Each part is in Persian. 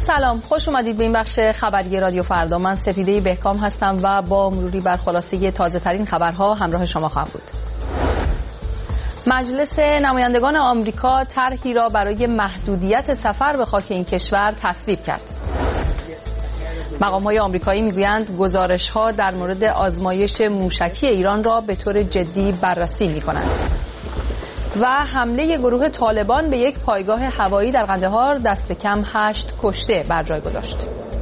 سلام، خوش اومدید به این بخش خبری رادیو فردا. من سپیده بهکام هستم و با مروری بر خلاصه تازه ترین خبرها همراه شما خواهم بود. مجلس نمایندگان آمریکا طرحی را برای محدودیت سفر به خاک این کشور تصویب کرد. مقام‌های آمریکایی میگویند گزارش‌ها در مورد آزمایش موشکی ایران را به طور جدی بررسی می‌کنند. و حمله گروه طالبان به یک پایگاه هوایی در قندهار دست کم 8 کشته بر جای گذاشت.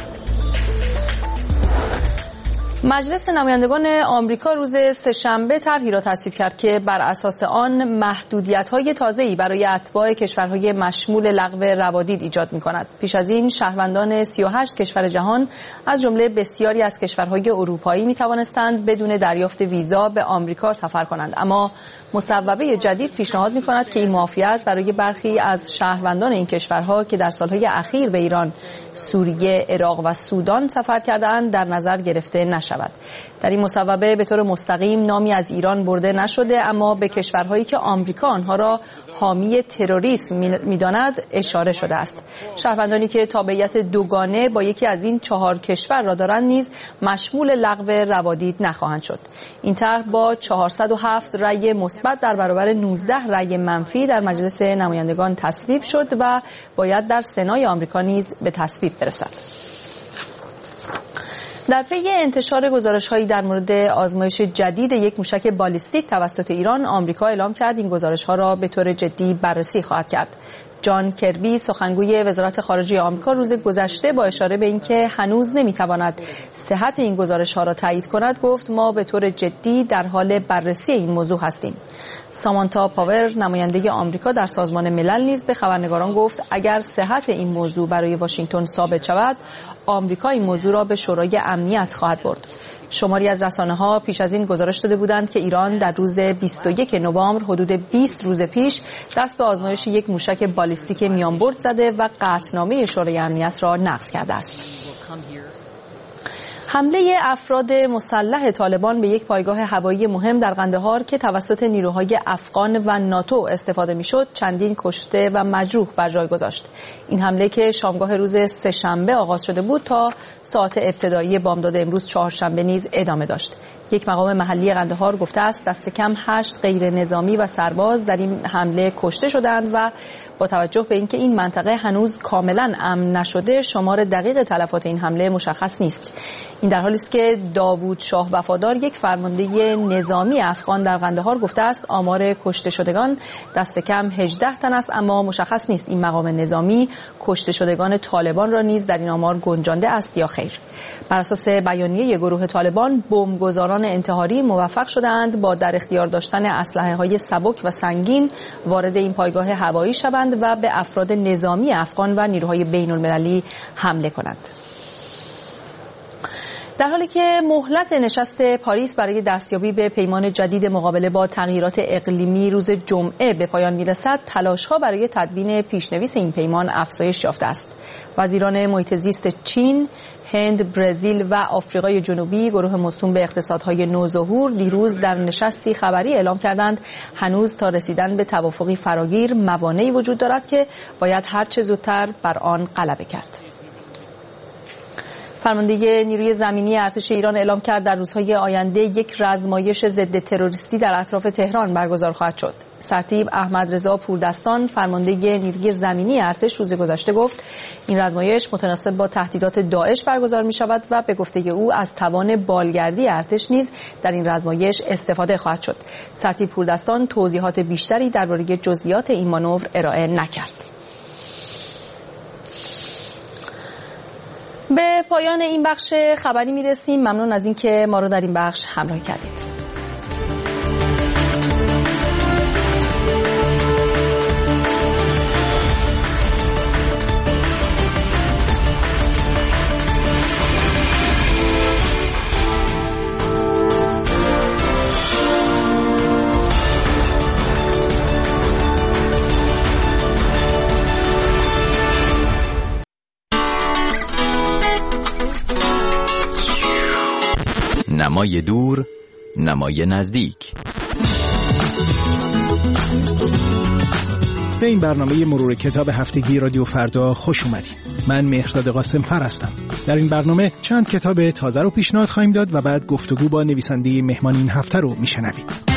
مجلس نمایندگان آمریکا روز سه‌شنبه طرحی را تصویب کرد که بر اساس آن محدودیت‌های تازه‌ای برای اتباع کشورهای مشمول لغو روادید ایجاد می‌کند. پیش از این شهروندان 38 کشور جهان از جمله بسیاری از کشورهای اروپایی می‌توانستند بدون دریافت ویزا به آمریکا سفر کنند، اما مصوبه جدید پیشنهاد می‌کند که این معافیت برای برخی از شهروندان این کشورها که در سال‌های اخیر به ایران، سوریه، عراق و سودان سفر کردند در نظر گرفته نشود. در این مصوبه به طور مستقیم نامی از ایران برده نشده، اما به کشورهایی که آمریکا آنها را حامی تروریسم می‌داند اشاره شده است. شهروندانی که تابعیت دوگانه با یکی از این 4 کشور را دارند نیز مشمول لغو روادید نخواهند شد. این طرح با 407 رأی مثبت در برابر 19 رأی منفی در مجلس نمایندگان تصویب شد و باید در سنای آمریکا نیز به تصویب برسد. در پی انتشار گزارش‌هایی در مورد آزمایش جدید یک موشک بالیستیک توسط ایران، آمریکا اعلام کرد این گزارش‌ها را به طور جدی بررسی خواهد کرد. جان کربی سخنگوی وزارت خارجه آمریکا روز گذشته با اشاره به اینکه هنوز نمی‌تواند صحت این گزارش‌ها را تایید کند گفت ما به طور جدی در حال بررسی این موضوع هستیم. سامانتا پاور نماینده آمریکا در سازمان ملل نیز به خبرنگاران گفت اگر صحت این موضوع برای واشنگتن ثابت شود آمریکا این موضوع را به شورای امنیت خواهد برد. شماری از رسانه‌ها پیش از این گزارش داده بودند که ایران در روز 21 نوامبر حدود 20 روز پیش دست به آزمایش یک موشک بالیستیک میانبرد زده و قطعنامه شورای امنیت را نقض کرده است. حمله افراد مسلح طالبان به یک پایگاه هوایی مهم در قندهار که توسط نیروهای افغان و ناتو استفاده می‌شد چندین کشته و مجروح بر جای گذاشت. این حمله که شامگاه روز سه‌شنبه آغاز شده بود تا ساعت ابتدایی بامداد امروز چهارشنبه نیز ادامه داشت. یک مقام محلی قندهار گفته است دست کم 8 غیر نظامی و سرباز در این حمله کشته شدند و با توجه به اینکه این منطقه هنوز کاملا امن نشده شمار دقیق تلفات این حمله مشخص نیست. این در حالی است که داوود شاه وفادار یک فرمانده نظامی افغان در قندهار گفته است آمار کشته شدگان دست کم 18 تن است، اما مشخص نیست این مقام نظامی کشته شدگان طالبان را نیز در این آمار گنجانده است یا خیر. بر اساس بیانیه گروه طالبان بمبگذاران انتحاری موفق شدند با در اختیار داشتن اسلحه‌های سبک و سنگین وارد این پایگاه هوایی شوند و به افراد نظامی افغان و نیروهای بین‌المللی حمله کنند. در حالی که مهلت نشست پاریس برای دستیابی به پیمان جدید مقابله با تغییرات اقلیمی روز جمعه به پایان می‌رسد، تلاش‌ها برای تدوین پیشنویس این پیمان افزایش یافته است. وزیران محیط زیست چین، هند، برزیل و آفریقای جنوبی گروه موسوم به اقتصادهای نوظهور دیروز در نشستی خبری اعلام کردند هنوز تا رسیدن به توافقی فراگیر موانعی وجود دارد که باید هر چه زودتر بر آن غلبه کرد. فرمانده نیروی زمینی ارتش ایران اعلام کرد در روزهای آینده یک رزمایش ضد تروریستی در اطراف تهران برگزار خواهد شد. سرتیپ احمد رضا پوردستان فرمانده نیروی زمینی ارتش روز گذشته گفت این رزمایش متناسب با تهدیدات داعش برگزار می شود و به گفته او از توان بالگردی ارتش نیز در این رزمایش استفاده خواهد شد. سرتیپ پوردستان توضیحات بیشتری درباره جزئیات این مانور ارائه نکرد. به پایان این بخش خبری میرسیم. ممنون از اینکه ما رو در این بخش همراهی کردید. نمای دور، نمای نزدیک. به این برنامه مرور کتاب هفتگی رادیو فردا خوش اومدید. من مهرداد قاسم‌فر هستم. در این برنامه چند کتاب تازه رو پیشنهاد خواهیم داد و بعد گفتگو با نویسنده مهمان این هفته رو میشنوید.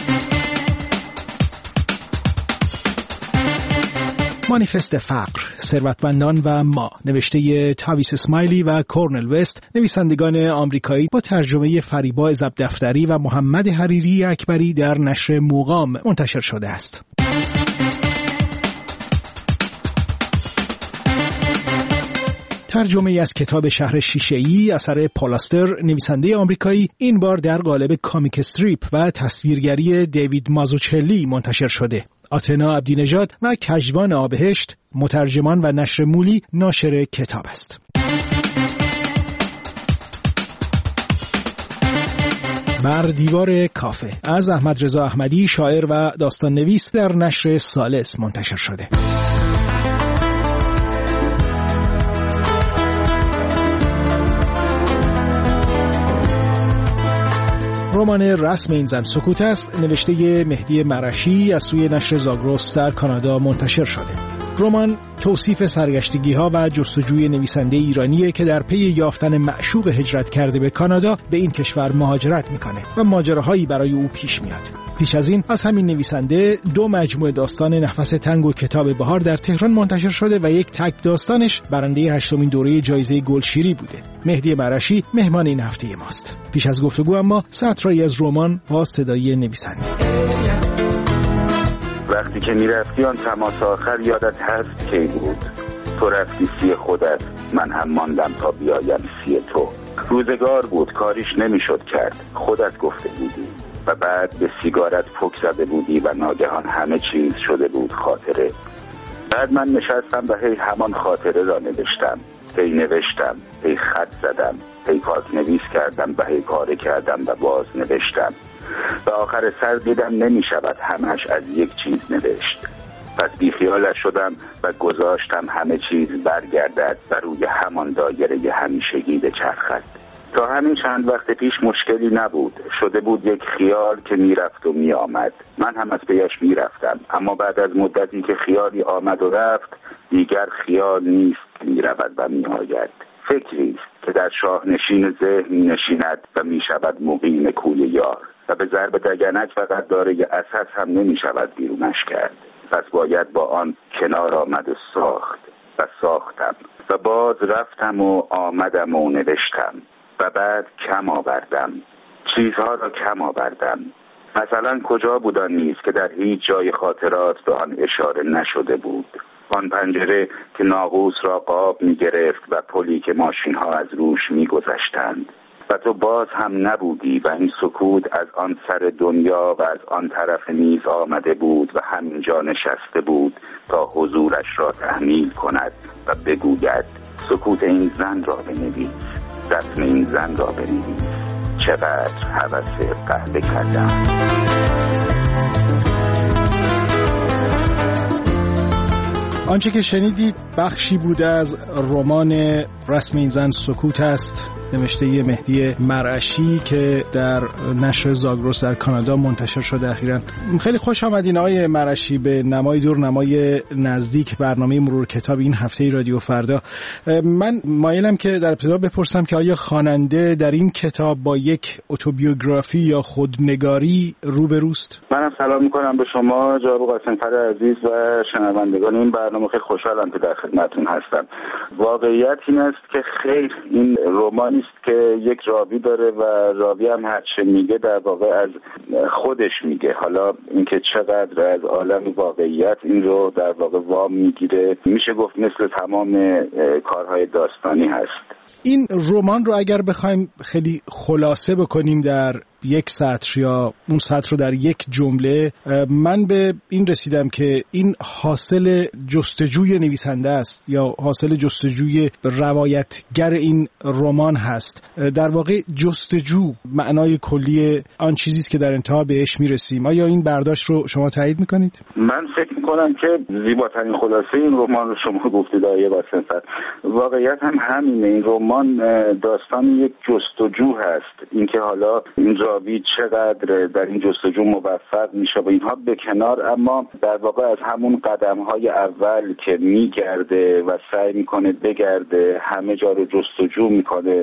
مانیفست فقر، ثروتمندان و ما، نوشته تاویس اسماعیلی و کورنل وست، نویسندگان آمریکایی، با ترجمه فریبا عزب‌دفتری و محمد حریری اکبری در نشر موقام منتشر شده است. ترجمه از کتاب شهر شیشه‌ای اثر پالاستر، نویسنده آمریکایی، این بار در قالب کامیک استریپ و تصویرگری دیوید مازوچلی منتشر شده. آتنا عبدی‌نژاد و کژوان آبهشت، مترجمان و نشر مولی، ناشر کتاب است. بر دیوار کافه از احمد رضا احمدی، شاعر و داستان نویس، در نشر ثالث منتشر شده. رمان رسم این زن سکوت است، نوشته مهدی مرشی، از سوی نشر زاگرس در کانادا منتشر شده. رمان توصیف سرگشتگی‌ها و جستجوی نویسنده ایرانیه که در پی یافتن معشوق هجرت کرده به کانادا به این کشور مهاجرت میکنه و ماجراهایی برای او پیش میاد. پیش از این از همین نویسنده 2 مجموعه داستان نفس تنگ و کتاب بهار در تهران منتشر شده و یک تک داستانش برنده 8مین دوره جایزه گلشیری بوده. مهدی مرشی مهمان این هفته ماست. پیش از گفتگو اما سطرایی از رمان با صدای نویسنده. وقتی که میرفتی آن تماس آخر یادت هست کی بود؟ تو رفتی سی خودت، من هم ماندم تا بیایم سی تو. روزگار بود کاریش نمیشد کرد، خودت گفته بودی و بعد به سیگارت پک زده بودی و ناگهان همه چیز شده بود خاطره. بعد من نشستم و هی همان خاطره را نوشتم، هی نوشتم، هی خط زدم، هی پاک نویس کردم و هی پاره کردم و باز نوشتم و آخر سر دیدم نمی شود همش از یک چیز نوشت. پس بیخیالش شدم و گذاشتم همه چیز برگردد و روی همان دایره همیشگی بچرخد. تا همین چند وقت پیش مشکلی نبود، شده بود یک خیال که میرفت و میآمد. من هم از پیش میرفتم، اما بعد از مدتی که خیالی آمد و رفت، دیگر خیال نیست میرود و میآید. فکری است که در شاهنشین ذهن نشیند و میشود مقیم کوی یار و به ضرب دگنک فقط داره اساس هم نمیشود بیرونش کرد. پس باید با آن کنار آمد و ساخت و ساختم و باز رفتم و آمدم و نوشتم و بعد کم آوردم، چیزها را کم آوردم. مثلا کجا بود آن نیز که در هیچ جای خاطرات به آن اشاره نشده بود؟ آن پنجره که ناقوس را قاب می گرفت و پلی که ماشین ها از روش می گذشتند و تو باز هم نبودی و این سکوت از آن سر دنیا و از آن طرف نیز آمده بود و همینجا نشسته بود تا حضورش را تحمیل کند و بگوید سکوت این زن را بنویس، رسم این زن را بنویس، چقدر هوس قهوه کردم. آنچه که شنیدید بخشی بوده از رمان رسم این زن سکوت است، نوشته مهدی مرعشی که در نشر زاگرس در کانادا منتشر شده اخیراً. خیلی خوش آمدین آقای مرعشی به نمای دور نمای نزدیک برنامه مرور کتاب این هفته رادیو فردا. من مایلم که در ابتدا بپرسم که آیا خواننده در این کتاب با یک اتوبیوگرافی یا خودنگاری روبروست؟ منم سلام میکنم به شما جناب قاسم‌فر عزیز و شنوندگان این برنامه. خیلی خوشحالم که در خدمتتون هستم. واقعیت این است که خیر این رمان است که یک راوی داره و راوی هم هر چه میگه در واقع از خودش میگه. حالا اینکه چقدر از عالم واقعیت این رو در واقع وام میگیره میشه گفت مثل تمام کارهای داستانی هست. این رمان رو اگر بخوایم خیلی خلاصه بکنیم در یک سطر یا اون سطر رو در یک جمله، من به این رسیدم که این حاصل جستجوی نویسنده است یا حاصل جستجوی روایتگر این رمان هست. در واقع جستجو معنای کلی آن چیزی است که در انتها بهش میرسیم. آیا این برداشت رو شما تایید میکنید؟ من فکر میکنم که زیباترین خلاصه این رمان رو شما گفتید آقای قاسم‌فر. واقعیت هم همینه. این رمان داستان یک جستجو هست. اینکه حالا اینجا راوی چقدر در این جستجو موفق میشه و اینها به کنار، اما در واقع از همون قدم‌های اول که میگرده و سعی میکنه بگرده، همه جا رو جستجو میکنه.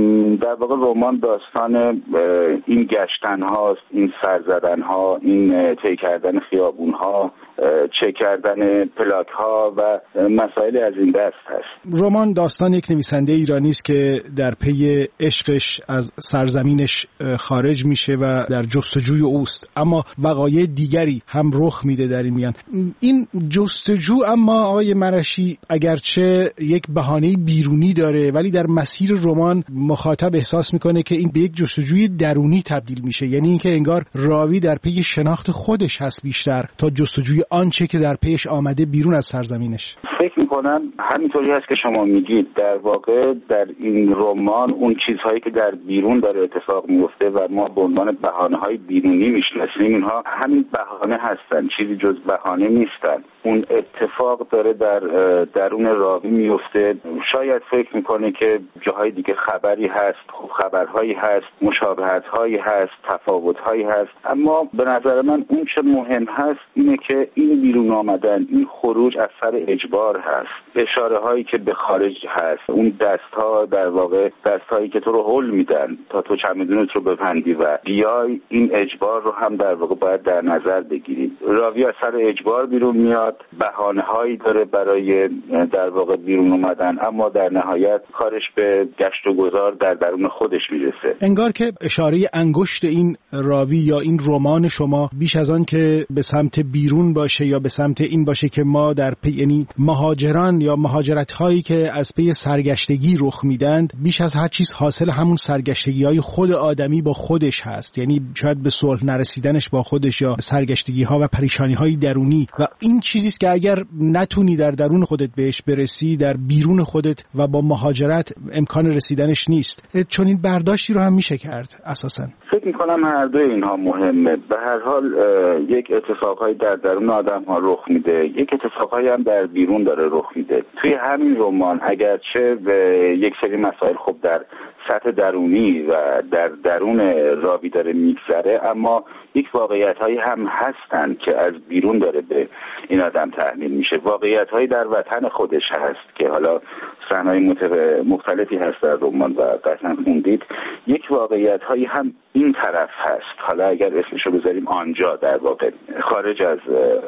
در واقع رمان داستان این گشتن هاست، این سر زدن ها، این طی کردن خیابون ها، چک کردن پلاک ها و مسائل از این دست هست. رمان داستان یک نویسنده ایرانی است که در پی عشقش از سرزمینش خارج میشه و در جستجوی اوست، اما وقایع دیگری هم رخ میده در این میان. این جستجو اما آقای مرشی اگرچه یک بهانه بیرونی داره، ولی در مسیر رمان مخاطب احساس میکنه که این به یک جستجوی درونی تبدیل میشه، یعنی اینکه انگار راوی در پی شناخت خودش هست بیشتر تا جستجوی آنچه که در پیش آمده بیرون از سرزمینش. فکر میکنم همینطوری هست که شما میگید. در واقع در این رمان اون چیزهایی که در بیرون داره اتفاق میفته و ما به عنوان بهانه‌های بیرونی میشناسیم، اینها همین بهانه هستن، چیزی جز بهانه نیستن. اون اتفاق داره در درون راوی میفته. شاید فکر میکنه که جاهای دیگه خبری هست، خبرهایی هست، مشابهت‌هایی هست، تفاوت‌هایی هست، اما به نظر من اون چه مهم هست اینه که این بیرون آمدن، این خروج از سر اجبار هست. اشاره‌هایی که به خارج هست، اون دست‌ها در واقع دست‌هایی که تو رو هول میدن تا تو چمدونت رو ببندی و بیای، این اجبار رو هم در واقع باید در نظر بگیریم. راوی از سر اجبار بیرون میاد، بهانه‌هایی داره برای در واقع بیرون اومدن، اما در نهایت کارش به گشت و گذار در درون خودش میرسه. انگار که اشاره انگشت این راوی یا این رمان شما بیش از آن که به سمت بیرون باشه یا به سمت این باشه که ما در یعنی مهاجران یا مهاجرت‌هایی که از پی سرگشتگی رخ میدند، بیش از هر چیز حاصل همون سرگشتگی‌های خود آدمی با خودش هست، یعنی شاید به صلح نرسیدنش با خودش یا سرگشتگی‌ها و پریشانی‌های درونی، و این چیزی است که اگر نتونی در درون خودت بهش برسی، در بیرون خودت و با مهاجرت امکان رسیدنش نیست. چون این برداشتی رو هم میشه کرد اساساً. فکر می‌کنم هر دو اینها مهمه. به هر حال یک اتفاقایی در درون آدم‌ها رخ میده، یک اتفاقایی هم در بیرون داره رخ میده. توی همین رمان اگرچه به یک سری مسائل خب در سطح درونی و در درون راوی داره میگذره، اما یک واقعیت‌هایی هم هستن که از بیرون داره به این آدم تحمیل میشه. واقعیت‌هایی در وطن خودش هست که حالا صحنه‌های مختلفی هست در رمان و قطعاً خوندید. یک واقعیت‌هایی هم این طرف هست، حالا اگر اسمشو بذاریم آنجا، در واقع خارج از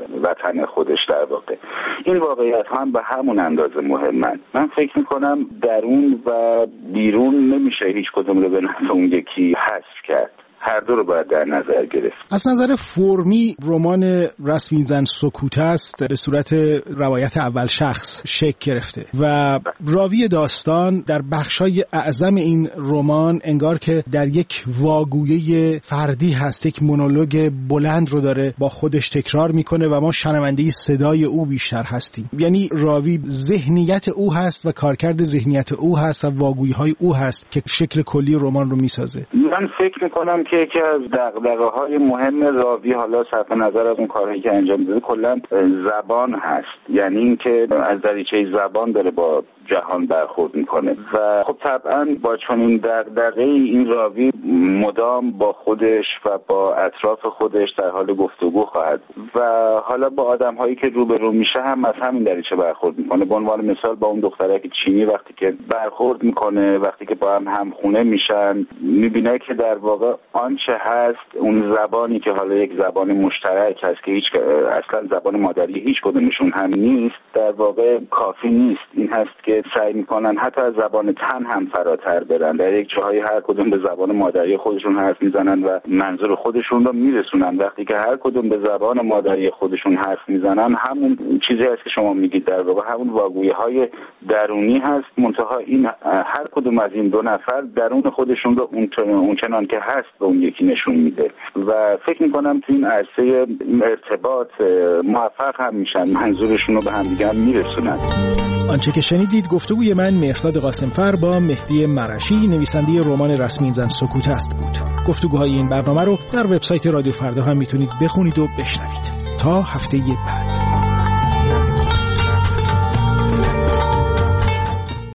وطن خودش. در واقع این واقعیت‌ها هم به همون اندازه مهمن. من فکر می‌کنم درون و بیرون نمیشه هیچ کدوم رو به نفع اون یکی حذف کرد. هر دو رو باید در نظر گرفت. از نظر فرمی رمان رسم این زن سکوت است به صورت روایت اول شخص شکل گرفته و راوی داستان در بخشای اعظم این رمان انگار که در یک واگویه فردی هست، یک مونولوگ بلند رو داره با خودش تکرار میکنه و ما شنونده صدای او بیشتر هستیم. یعنی راوی ذهنیت او هست و کارکرد ذهنیت او هست و واگویی‌های او هست که شکل کلی رمان رو میسازه. من فکر میکنم که یکی از دغدغه‌های مهم راوی، حالا صرف نظر از اون کارهایی که انجام داده، کلا زبان هست. یعنی اینکه از دریچه زبان داره با جهان برخورد میکنه و خب طبعا با چنین دغدغه‌ای این راوی مدام با خودش و با اطراف خودش در حال گفتگو خواهد و حالا با آدم‌هایی که روبرو میشه هم از همین دریچه برخورد میکنه. به عنوان مثال با اون دخترک چینی وقتی که برخورد میکنه، وقتی که با هم همخونه میشن، میبینه که در واقع آنچه هست، اون زبانی که حالا یک زبان مشترک هست که اصلا زبان مادری هیچ کدومشون هم نیست، در واقع کافی نیست. این هست که سعی میکنن حتی از زبان تن هم فراتر برن، در یک جاهای هر کدوم به زبان مادری خودشون حرف میزنن و منظور خودشون رو میرسونن. وقتی که هر کدوم به زبان مادری خودشون حرف میزنن، همون چیزی هست که شما میگید، در واقع همون واگویی‌های درونی هست. منتها این هر کدوم از این دو نفر درون خودشون رو اونچنان که هست به اون یکی نشون میده و فکر میکنم تو این عرصه ارتباط موفق هم میشن، منظورشون رو به هم دیگه میرسونن. آنچه که شنیدید گفتگوی من مهرداد قاسمفر با مهدی مرشی، نویسنده رمان رسم این زن سکوت است بود. گفتگوهای این برنامه رو در وبسایت رادیو فردا هم میتونید بخونید و بشنوید. تا هفته بعد.